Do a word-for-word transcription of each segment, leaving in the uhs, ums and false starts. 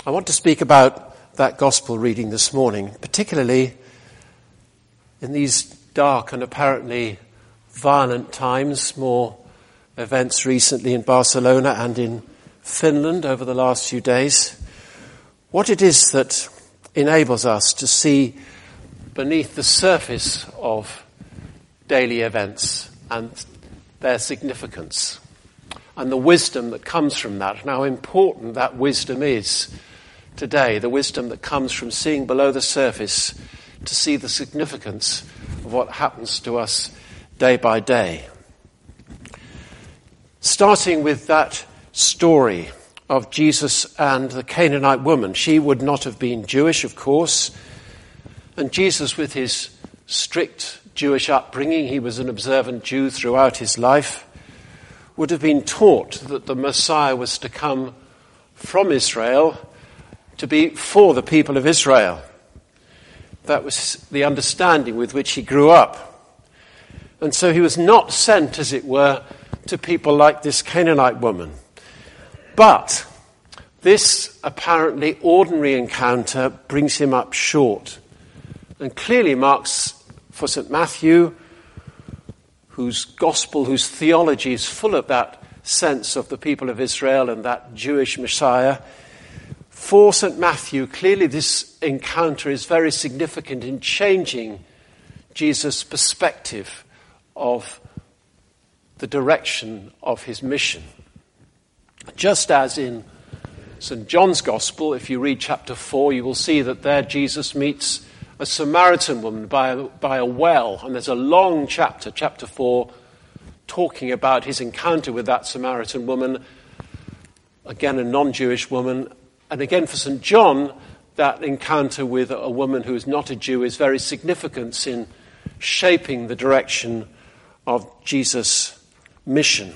I want to speak about that gospel reading this morning, particularly in these dark and apparently violent times, more events recently in Barcelona and in Finland over the last few days, what it is that enables us to see beneath the surface of daily events and their significance and the wisdom that comes from that, and how important that wisdom is today, the wisdom that comes from seeing below the surface to see the significance of what happens to us day by day. Starting with that story of Jesus and the Canaanite woman. She would not have been Jewish, of course, and Jesus, with his strict Jewish upbringing, he was an observant Jew throughout his life, would have been taught that the Messiah was to come from Israel to be for the people of Israel. That was the understanding with which he grew up. And so he was not sent, as it were, to people like this Canaanite woman. But this apparently ordinary encounter brings him up short and clearly marks for Saint Matthew, whose gospel, whose theology is full of that sense of the people of Israel and that Jewish Messiah. For Saint Matthew, clearly this encounter is very significant in changing Jesus' perspective of the direction of his mission. Just as in Saint John's Gospel, if you read chapter four, you will see that there Jesus meets a Samaritan woman by a, by a well, and there's a long chapter, chapter four, talking about his encounter with that Samaritan woman, again a non-Jewish woman. And again, for Saint John, that encounter with a woman who is not a Jew is very significant in shaping the direction of Jesus' mission.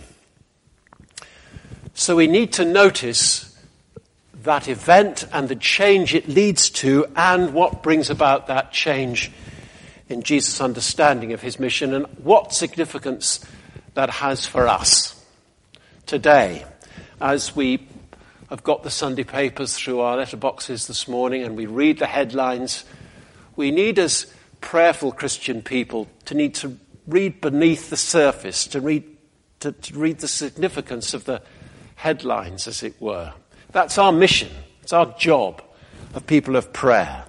So we need to notice that event and the change it leads to and what brings about that change in Jesus' understanding of his mission and what significance that has for us today as we have got the Sunday papers through our letterboxes this morning and we read the headlines. We need, as prayerful Christian people, to need to read beneath the surface, to read, to, to read the significance of the headlines, as it were. That's our mission. It's our job of people of prayer.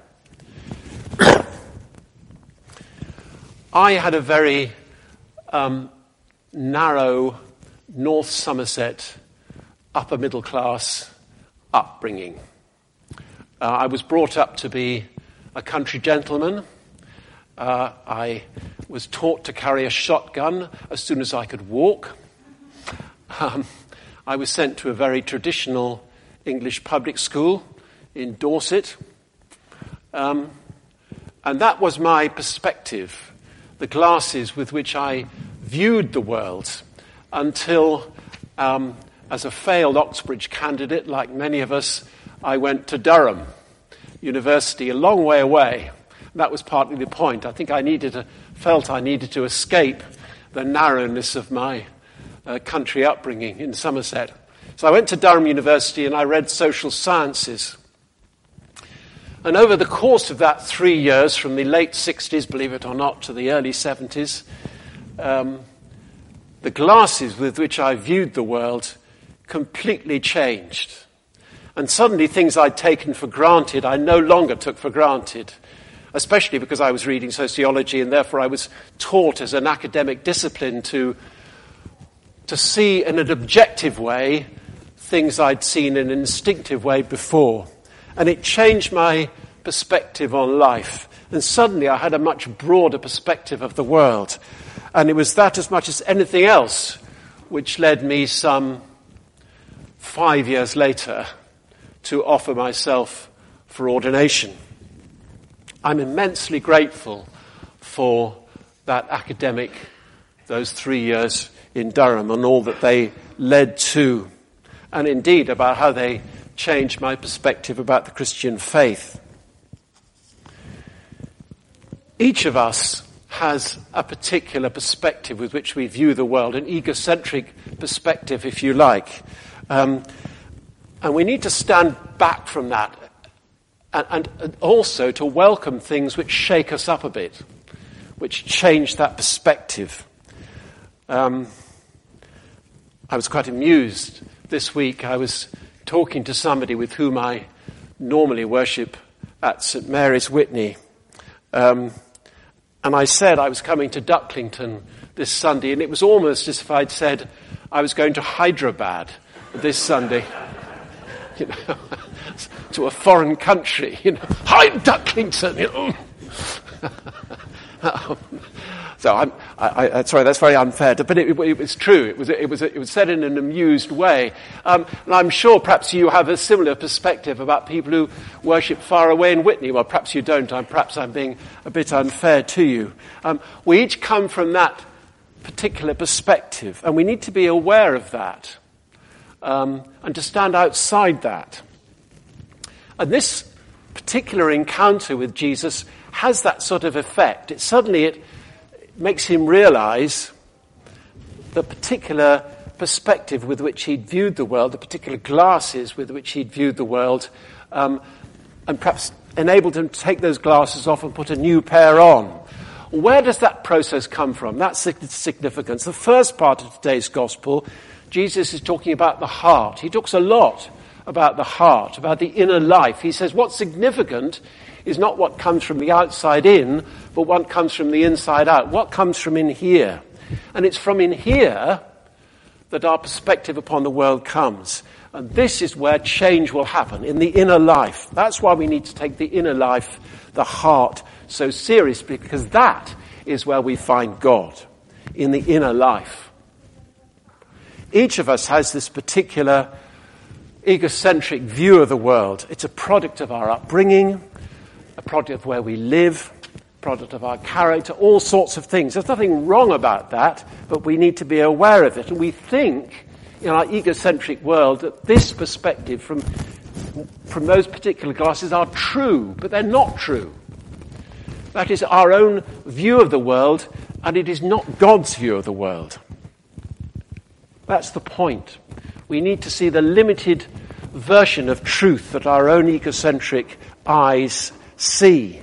I had a very um, narrow North Somerset upper middle class upbringing. Uh, I was brought up to be a country gentleman. Uh, I was taught to carry a shotgun as soon as I could walk. Um, I was sent to a very traditional English public school in Dorset. Um, and that was my perspective, the glasses with which I viewed the world until, um, as a failed Oxbridge candidate, like many of us, I went to Durham University, a long way away. That was partly the point. I think I needed to, felt I needed to escape the narrowness of my uh, country upbringing in Somerset. So I went to Durham University and I read social sciences. And over the course of that three years, from the late sixties, believe it or not, to the early seventies, um, the glasses with which I viewed the world completely changed. And suddenly things I'd taken for granted, I no longer took for granted, especially because I was reading sociology and therefore I was taught as an academic discipline to, to see in an objective way things I'd seen in an instinctive way before. And it changed my perspective on life. And suddenly I had a much broader perspective of the world. And it was that as much as anything else which led me some five years later to offer myself for ordination. I'm immensely grateful for that academic, those three years in Durham and all that they led to, and indeed about how they changed my perspective about the Christian faith. Each of us has a particular perspective with which we view the world, an egocentric perspective, if you like. Um, And we need to stand back from that and, and also to welcome things which shake us up a bit, which change that perspective. Um, I was quite amused this week. I was talking to somebody with whom I normally worship at St Mary's Witney. Um, and I said I was coming to Ducklington this Sunday, and it was almost as if I'd said I was going to Hyderabad this Sunday. You know, to a foreign country, you know, hi Ducklington, you know. um, so I'm, I, I, sorry, that's very unfair, but it, it, it was true. It was, it was, it was said in an amused way, um, and I'm sure perhaps you have a similar perspective about people who worship far away in Witney. Well, perhaps you don't. I'm, perhaps I'm being a bit unfair to you. Um, we each come from that particular perspective, and we need to be aware of that. Um, and to stand outside that. And this particular encounter with Jesus has that sort of effect. It suddenly it makes him realize the particular perspective with which he'd viewed the world, the particular glasses with which he'd viewed the world, um, and perhaps enabled him to take those glasses off and put a new pair on. Where does that process come from? That's the significance. The first part of today's gospel, Jesus is talking about the heart. He talks a lot about the heart, about the inner life. He says what's significant is not what comes from the outside in, but what comes from the inside out. What comes from in here. And it's from in here that our perspective upon the world comes. And this is where change will happen, in the inner life. That's why we need to take the inner life, the heart, so seriously, because that is where we find God, in the inner life. Each of us has this particular egocentric view of the world. It's a product of our upbringing, a product of where we live, a product of our character, all sorts of things. There's nothing wrong about that, but we need to be aware of it. And we think in our egocentric world that this perspective from, from those particular glasses are true, but they're not true. That is our own view of the world, and it is not God's view of the world. That's the point. We need to see the limited version of truth that our own egocentric eyes see.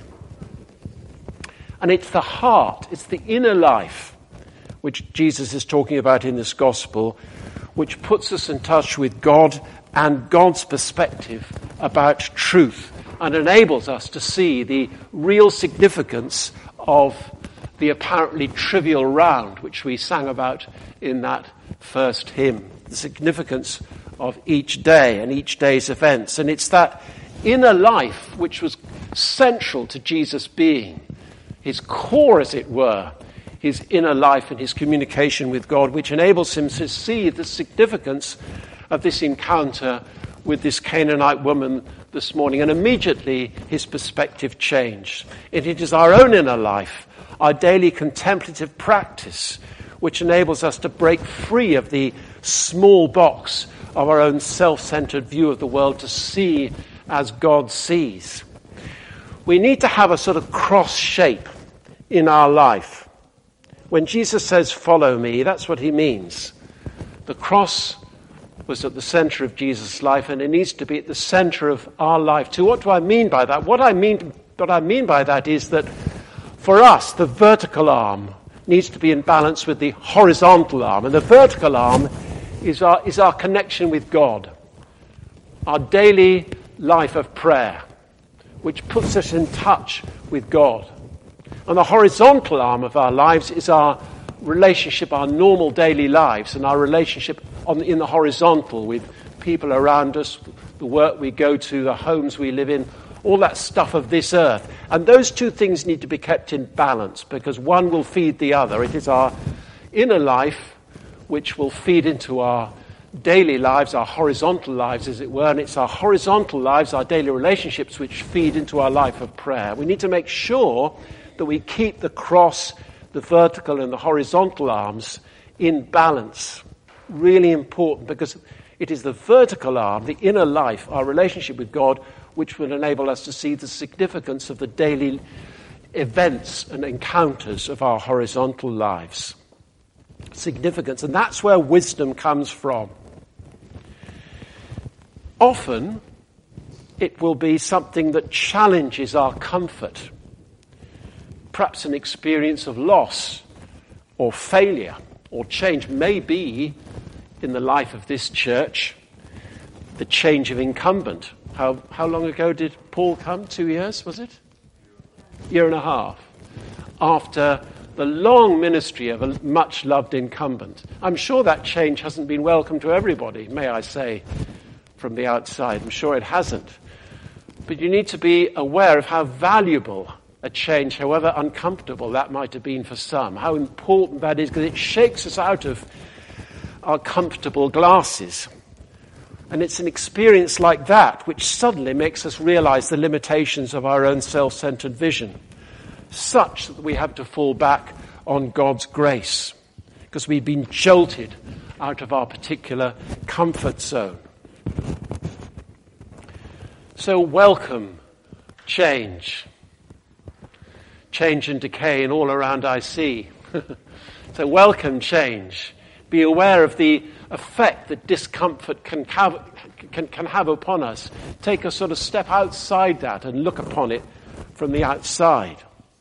And it's the heart, it's the inner life, which Jesus is talking about in this gospel, which puts us in touch with God and God's perspective about truth and enables us to see the real significance of the apparently trivial round, which we sang about in that first hymn, the significance of each day and each day's events. And it's that inner life which was central to Jesus' being, his core, as it were, his inner life and his communication with God, which enables him to see the significance of this encounter with this Canaanite woman this morning. And immediately his perspective changed. And it is our own inner life, our daily contemplative practice, which enables us to break free of the small box of our own self-centered view of the world to see as God sees. We need to have a sort of cross shape in our life. When Jesus says, "Follow me," that's what he means. The cross was at the center of Jesus' life, and it needs to be at the center of our life too. What do I mean by that? What I mean, what I mean by that is that for us, the vertical arm needs to be in balance with the horizontal arm. And the vertical arm is our, is our connection with God, our daily life of prayer, which puts us in touch with God. And the horizontal arm of our lives is our relationship, our normal daily lives, and our relationship on, in the horizontal with people around us, the work we go to, the homes we live in, all that stuff of this earth. And those two things need to be kept in balance because one will feed the other. It is our inner life which will feed into our daily lives, our horizontal lives, as it were, and it's our horizontal lives, our daily relationships, which feed into our life of prayer. We need to make sure that we keep the cross, the vertical and the horizontal arms in balance. Really important, because it is the vertical arm, the inner life, our relationship with God, which will enable us to see the significance of the daily events and encounters of our horizontal lives. Significance, and that's where wisdom comes from. often it will be something that challenges our comfort, perhaps an experience of loss or failure or change. Maybe in the life of this church, the change of incumbent. How how long ago did Paul come? Two years, was it? Year and a half. After the long ministry of a much-loved incumbent. I'm sure that change hasn't been welcome to everybody, may I say, from the outside. I'm sure it hasn't. But you need to be aware of how valuable a change, however uncomfortable that might have been for some, how important that is, because it shakes us out of our comfortable glasses. And it's an experience like that which suddenly makes us realize the limitations of our own self-centered vision, such that we have to fall back on God's grace, because we've been jolted out of our particular comfort zone. So welcome change. Change and decay and all around I see. So welcome change. Be aware of the effect that discomfort can have, can, can have upon us. Take a sort of step outside that and look upon it from the outside.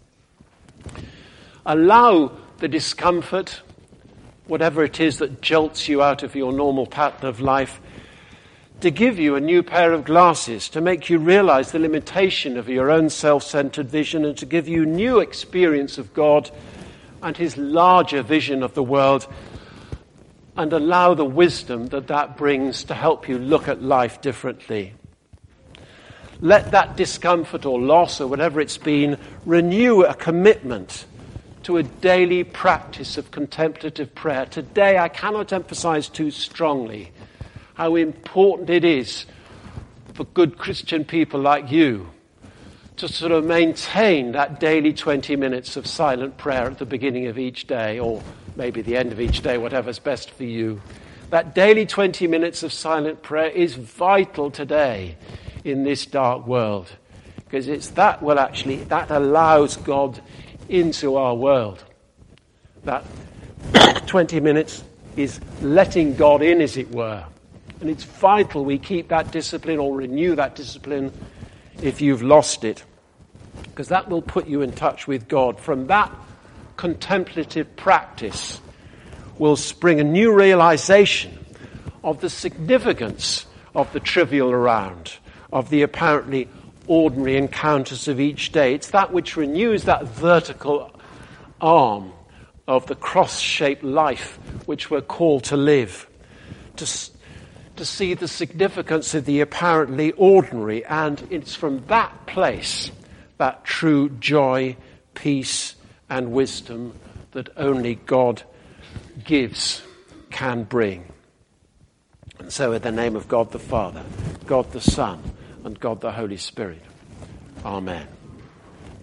Allow the discomfort, whatever it is that jolts you out of your normal pattern of life, to give you a new pair of glasses, to make you realize the limitation of your own self-centered vision, and to give you new experience of God and his larger vision of the world, and allow the wisdom that that brings to help you look at life differently. Let that discomfort or loss or whatever it's been renew a commitment to a daily practice of contemplative prayer. Today, I cannot emphasize too strongly how important it is for good Christian people like you to sort of maintain that daily twenty minutes of silent prayer at the beginning of each day, or maybe the end of each day, whatever's best for you. That daily twenty minutes of silent prayer is vital today in this dark world, because it's that will actually, that allows God into our world. That twenty minutes is letting God in, as it were. And it's vital we keep that discipline or renew that discipline if you've lost it, because that will put you in touch with God. From that contemplative practice will spring a new realization of the significance of the trivial around, of the apparently ordinary encounters of each day. It's that which renews that vertical arm of the cross-shaped life which we're called to live, to, to see the significance of the apparently ordinary, and it's from that place that true joy, peace, and wisdom that only God gives can bring. And so in the name of God the Father, God the Son, and God the Holy Spirit. Amen.